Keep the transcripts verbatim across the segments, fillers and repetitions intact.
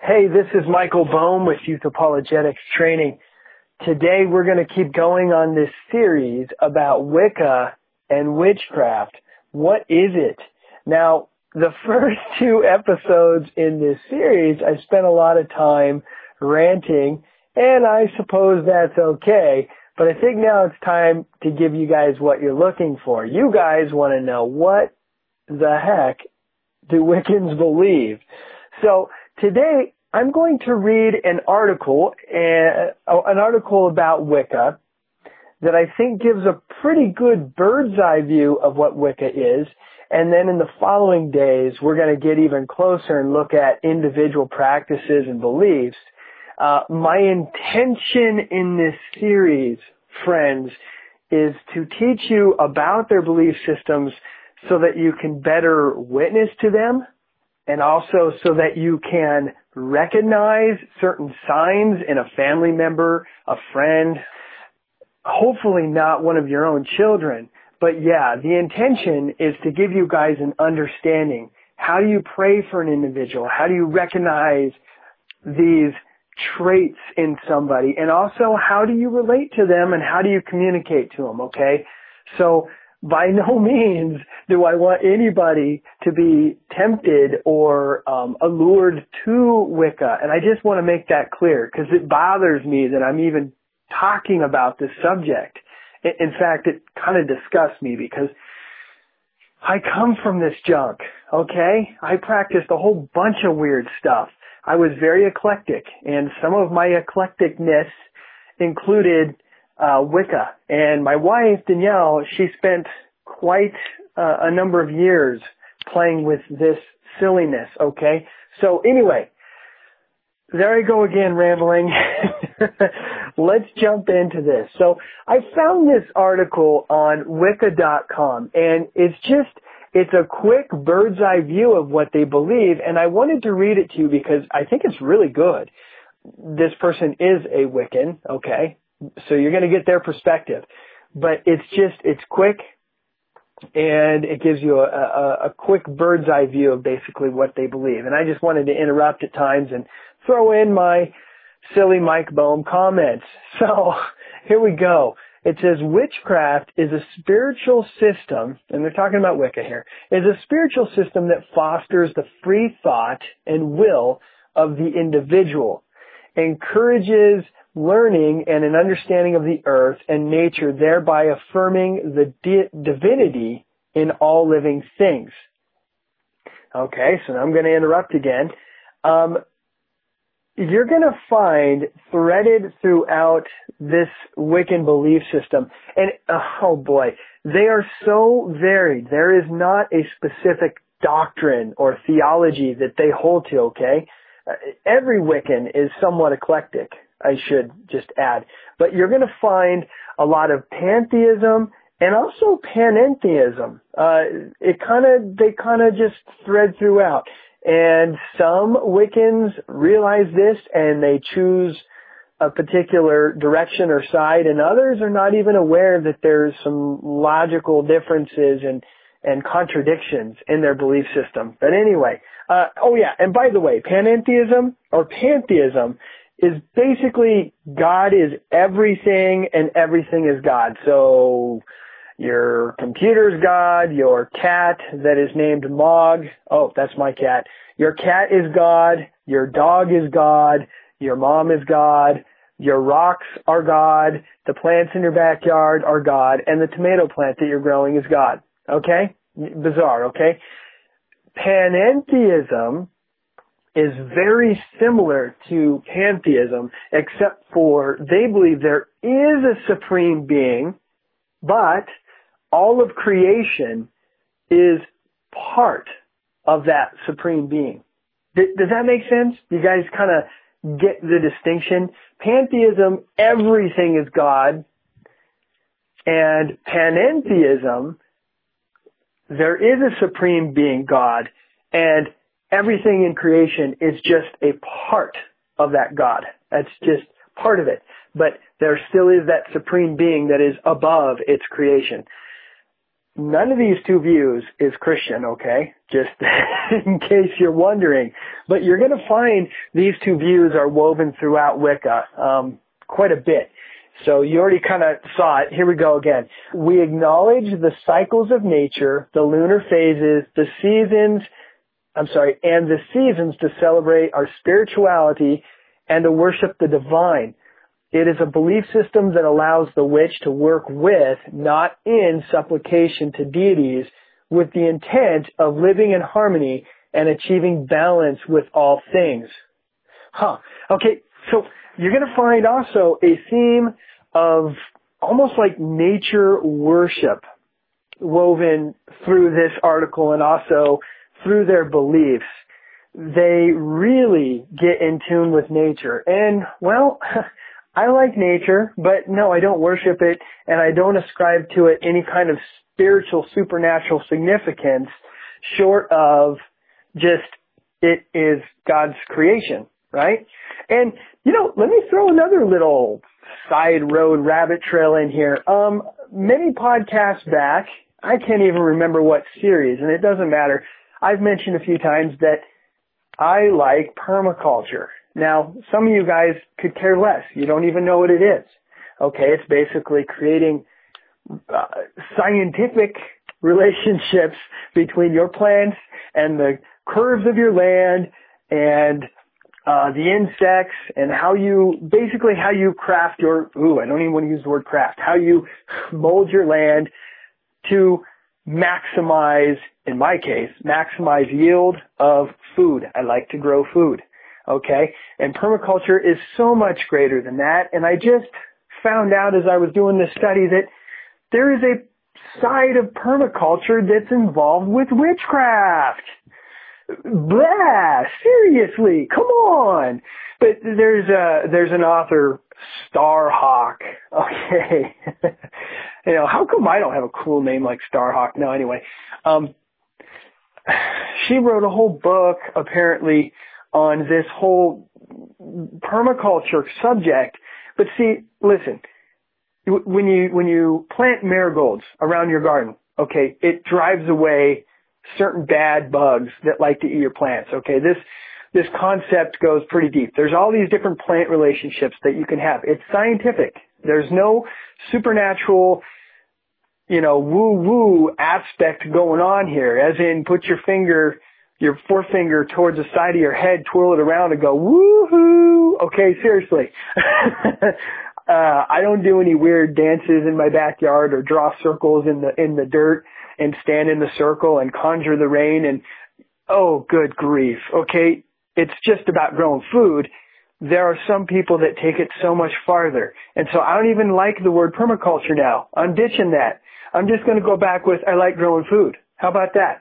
Hey, this is Michael Bohm with Youth Apologetics Training. Today we're going to keep going on this series about Wicca and witchcraft. What is it? Now, the first two episodes in this series, I spent a lot of time ranting, and I suppose that's okay. But I think now it's time to give you guys what you're looking for. You guys want to know, what the heck do Wiccans believe? So today I'm going to read an article, uh, an article about Wicca that I think gives a pretty good bird's eye view of what Wicca is. And then in the following days, we're going to get even closer and look at individual practices and beliefs. Uh, my intention in this series, friends, is to teach you about their belief systems so that you can better witness to them, and also so that you can recognize certain signs in a family member, a friend, hopefully not one of your own children. But yeah, the intention is to give you guys an understanding. How do you pray for an individual? How do you recognize these traits in somebody? And also, how do you relate to them and how do you communicate to them, okay? So by no means do I want anybody to be tempted or um, allured to Wicca. And I just want to make that clear because it bothers me that I'm even talking about this subject. In fact, it kind of disgusts me because I come from this junk, okay? I practiced a whole bunch of weird stuff. I was very eclectic, and some of my eclecticness included uh, Wicca. And my wife, Danielle, she spent quite uh, a number of years playing with this silliness, okay? So anyway, there I go again rambling. Let's jump into this. So I found this article on Wicca dot com, and it's just, it's a quick bird's eye view of what they believe, and I wanted to read it to you because I think it's really good. This person is a Wiccan, okay? So you're going to get their perspective. But it's just, it's quick, and it gives you a, a, a quick bird's eye view of basically what they believe. And I just wanted to interrupt at times and throw in my silly Mike Bohm comments. So here we go. It says witchcraft is a spiritual system, and they're talking about Wicca here, is a spiritual system that fosters the free thought and will of the individual, encourages learning and an understanding of the earth and nature, thereby affirming the di- divinity in all living things. Okay, so now I'm going to interrupt again. Um, you're going to find threaded throughout this Wiccan belief system, and oh boy, they are so varied. There is not a specific doctrine or theology that they hold to, okay? Uh, every Wiccan is somewhat eclectic, I should just add. But you're going to find a lot of pantheism and also panentheism. Uh, it kind of, they kind of just thread throughout. And some Wiccans realize this and they choose a particular direction or side, and others are not even aware that there's some logical differences and, and contradictions in their belief system. But anyway, uh, oh yeah, and by the way, panentheism or pantheism is basically God is everything and everything is God. So your computer's God, your cat that is named Mog, oh, that's my cat. Your cat is God, your dog is God, your mom is God, your rocks are God, the plants in your backyard are God, and the tomato plant that you're growing is God. Okay? Bizarre, okay? Panentheism is very similar to pantheism, except for they believe there is a supreme being, but all of creation is part of that supreme being. Th- does that make sense? You guys kind of get the distinction? Pantheism, everything is God, and panentheism, there is a supreme being, God, and everything in creation is just a part of that God. That's just part of it. But there still is that supreme being that is above its creation. none of these two views is Christian, okay? Just in case you're wondering. But you're going to find these two views are woven throughout Wicca um, quite a bit. So you already kind of saw it. Here we go again. We acknowledge the cycles of nature, the lunar phases, the seasons, I'm sorry, and the seasons to celebrate our spirituality and to worship the divine. It is a belief system that allows the witch to work with, not in supplication to deities, with the intent of living in harmony and achieving balance with all things. Huh. Okay, so you're going to find also a theme of almost like nature worship woven through this article and also through their beliefs. They really get in tune with nature. And, well, I like nature, but no, I don't worship it, and I don't ascribe to it any kind of spiritual, supernatural significance short of just it is God's creation, right? And, you know, let me throw another little side road rabbit trail in here. Um, many podcasts back, I can't even remember what series, and it doesn't matter. I've mentioned a few times that I like permaculture. Now, some of you guys could care less. You don't even know what it is. Okay, it's basically creating uh, scientific relationships between your plants and the curves of your land and uh, the insects and how you, basically how you craft your, ooh, I don't even want to use the word craft, how you mold your land to maximize, in my case, maximize yield of food. I like to grow food. Okay? And permaculture is so much greater than that. And I just found out as I was doing this study that there is a side of permaculture that's involved with witchcraft. Blah! Seriously, come on! But there's a, there's an author, Starhawk. Okay. You know, how come I don't have a cool name like Starhawk? No, anyway. Um, she wrote a whole book, apparently, on this whole permaculture subject. But see, listen, when you, when you plant marigolds around your garden, okay, it drives away certain bad bugs that like to eat your plants. Okay, this, this concept goes pretty deep. There's all these different plant relationships that you can have. It's scientific. There's no supernatural, you know, woo-woo aspect going on here, as in put your finger, your forefinger towards the side of your head, twirl it around and go, woo-hoo. Okay, seriously. uh, I don't do any weird dances in my backyard or draw circles in the, in the dirt and stand in the circle and conjure the rain and, oh, good grief. Okay, it's just about growing food. There are some people that take it so much farther. And so I don't even like the word permaculture now. I'm ditching that. I'm just going to go back with I like growing food. How about that?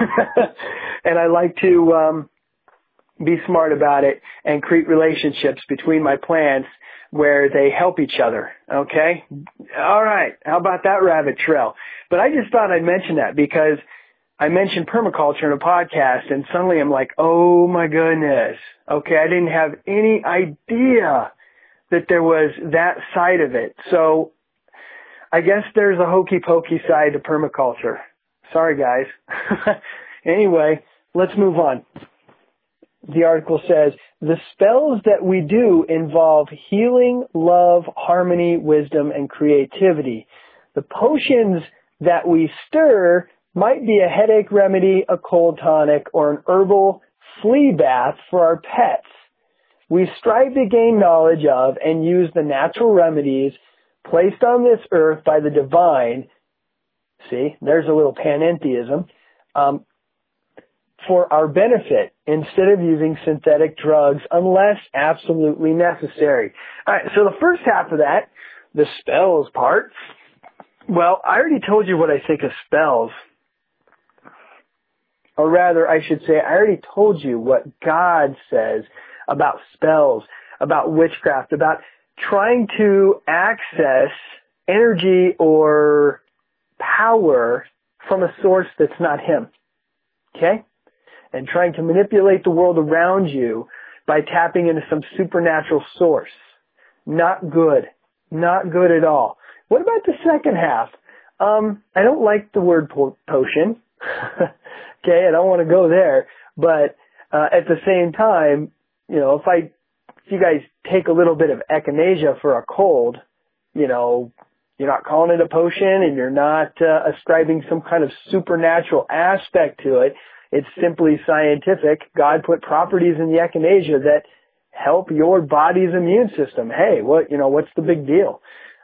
And I like to um, be smart about it and create relationships between my plants where they help each other. Okay? All right. How about that rabbit trail? But I just thought I'd mention that because I mentioned permaculture in a podcast and suddenly I'm like, oh my goodness. Okay, I didn't have any idea that there was that side of it. So I guess there's a hokey pokey side to permaculture. Sorry guys. Anyway, let's move on. The article says, the spells that we do involve healing, love, harmony, wisdom, and creativity. The potions that we stir might be a headache remedy, a cold tonic, or an herbal flea bath for our pets. We strive to gain knowledge of and use the natural remedies placed on this earth by the divine. See, there's a little panentheism. Um, for our benefit instead of using synthetic drugs unless absolutely necessary. All right, so the first half of that, the spells part, well, I already told you what I think of spells. Or rather, I should say, I already told you what God says about spells, about witchcraft, about trying to access energy or power from a source that's not Him. Okay? And trying to manipulate the world around you by tapping into some supernatural source. Not good. Not good at all. What about the second half Um, I don't like the word po- potion. Okay, I don't want to go there. But uh, at the same time, you know, if I, if you guys take a little bit of echinacea for a cold, you know, you're not calling it a potion and you're not uh, ascribing some kind of supernatural aspect to it. It's simply scientific. God put properties in the echinacea that help your body's immune system. Hey, what, you know, what's the big deal?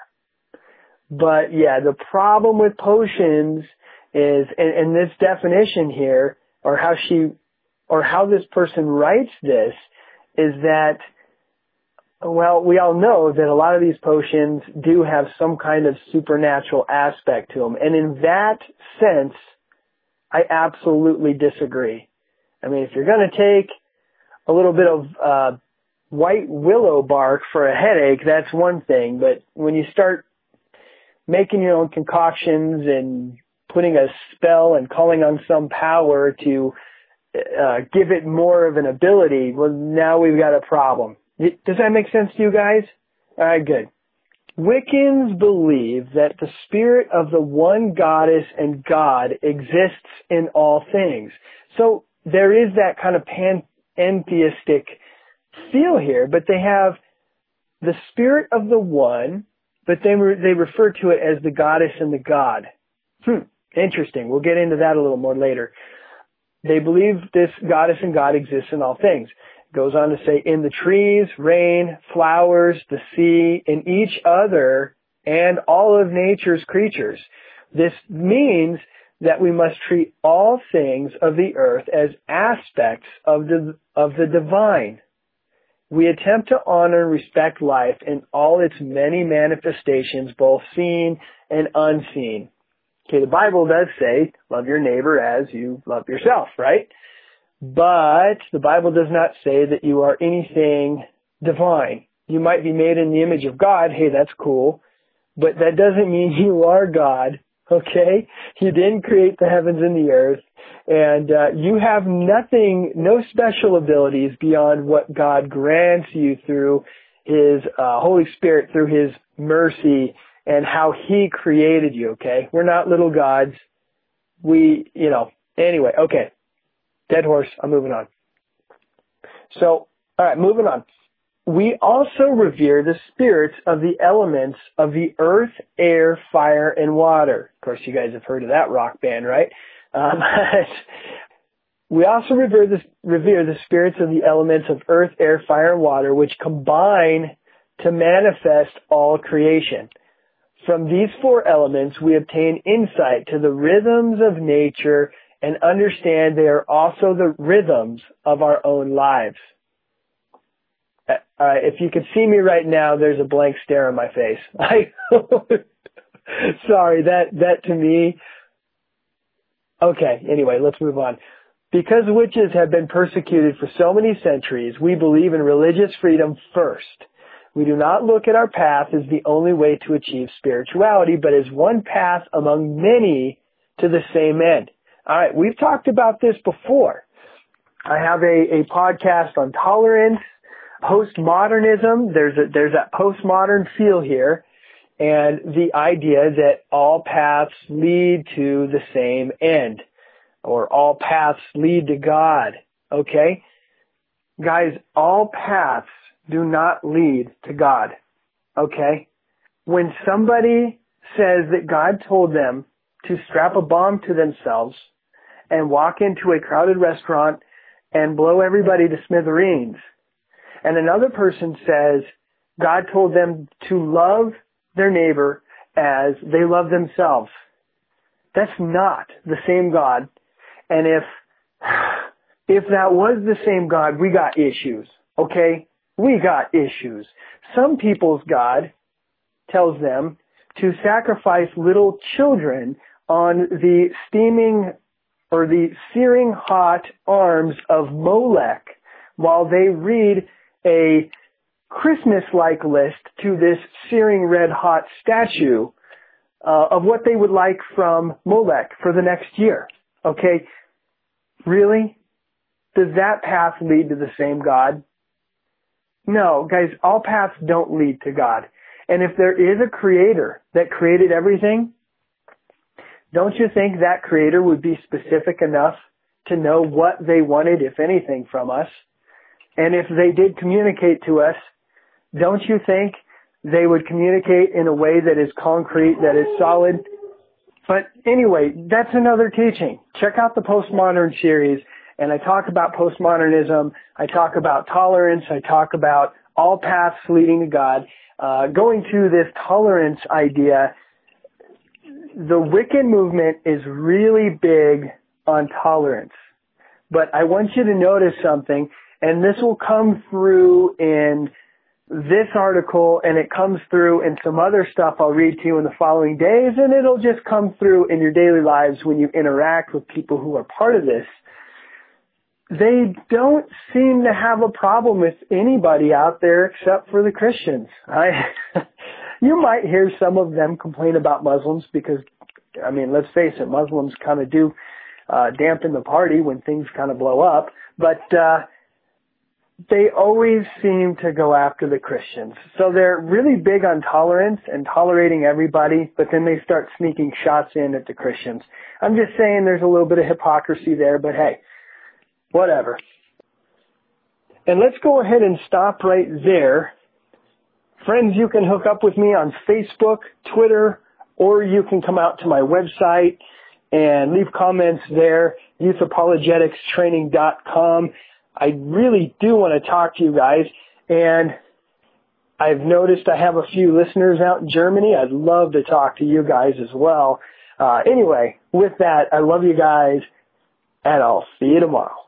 But yeah, the problem with potions is, and, and this definition here, or how she, or how this person writes this, is that, well, we all know that a lot of these potions do have some kind of supernatural aspect to them. And in that sense, I absolutely disagree. I mean, if you're going to take a little bit of uh, white willow bark for a headache, that's one thing. But when you start making your own concoctions and putting a spell and calling on some power to uh, give it more of an ability, well, now we've got a problem. Does that make sense to you guys? All right, good. Wiccans believe that the spirit of the one goddess and God exists in all things. So there is that kind of pantheistic feel here, but they have the spirit of the one, but they re- they refer to it as the goddess and the God. Hmm, interesting. We'll get into that a little more later. They believe this goddess and God exists in all things. Goes on to say, in the trees, rain, flowers, the sea, in each other, and all of nature's creatures. This means that we must treat all things of the earth as aspects of the, of the divine. We attempt to honor and respect life in all its many manifestations, both seen and unseen. Okay, the Bible does say, love your neighbor as you love yourself, right? But the Bible does not say that you are anything divine. You might be made in the image of God. Hey, that's cool. But that doesn't mean you are God, okay? You didn't create the heavens and the earth. And uh, you have nothing, no special abilities beyond what God grants you through His uh, Holy Spirit, through His mercy, and how He created you, okay? We're not little gods. We, you know, anyway, okay. Dead horse. I'm moving on. So, all right, moving on. We also revere the spirits of the elements of the earth, air, fire, and water. Of course, you guys have heard of that rock band, right? Um, we also revere the, revere the spirits of the elements of earth, air, fire, and water, which combine to manifest all creation. From these four elements, we obtain insight to the rhythms of nature and understand they are also the rhythms of our own lives. Uh, if you could see me right now, there's a blank stare on my face. I, sorry, that, that to me. Okay, anyway, let's move on. Because witches have been persecuted for so many centuries, we believe in religious freedom first. We do not look at our path as the only way to achieve spirituality, but as one path among many to the same end. All right, we've talked about this before. I have a, a podcast on tolerance, postmodernism. There's a, there's that postmodern feel here, and the idea that all paths lead to the same end, or all paths lead to God. Okay, guys, all paths do not lead to God. Okay, when somebody says that God told them to strap a bomb to themselves and walk into a crowded restaurant and blow everybody to smithereens, and another person says God told them to love their neighbor as they love themselves, that's not the same God. And if if that was the same God, we got issues, okay? We got issues. Some people's God tells them to sacrifice little children on the steaming or the searing hot arms of Molech while they read a Christmas-like list to this searing red-hot statue uh, of what they would like from Molech for the next year. Okay? Really? Does that path lead to the same God? No, guys, all paths don't lead to God. And if there is a creator that created everything, Don't you think that creator would be specific enough to know what they wanted, if anything, from us? And if they did communicate to us, don't you think they would communicate in a way that is concrete, that is solid? But anyway, that's another teaching. Check out the Postmodern series, and I talk about postmodernism. I talk about tolerance. I talk about all paths leading to God. Uh, going to this tolerance idea, the Wiccan movement is really big on tolerance. But I want you to notice something, and this will come through in this article, and it comes through in some other stuff I'll read to you in the following days, and it'll just come through in your daily lives when you interact with people who are part of this. They don't seem to have a problem with anybody out there except for the Christians. I, you might hear some of them complain about Muslims because, I mean, let's face it, Muslims kind of do uh, dampen the party when things kind of blow up, but uh, they always seem to go after the Christians. So they're really big on tolerance and tolerating everybody, but then they start sneaking shots in at the Christians. I'm just saying there's a little bit of hypocrisy there, but hey, whatever. And let's go ahead and stop right there. Friends, you can hook up with me on Facebook, Twitter, or you can come out to my website and leave comments there, youth apologetics training dot com. I really do want to talk to you guys, and I've noticed I have a few listeners out in Germany. I'd love to talk to you guys as well. Uh, anyway, with that, I love you guys, and I'll see you tomorrow.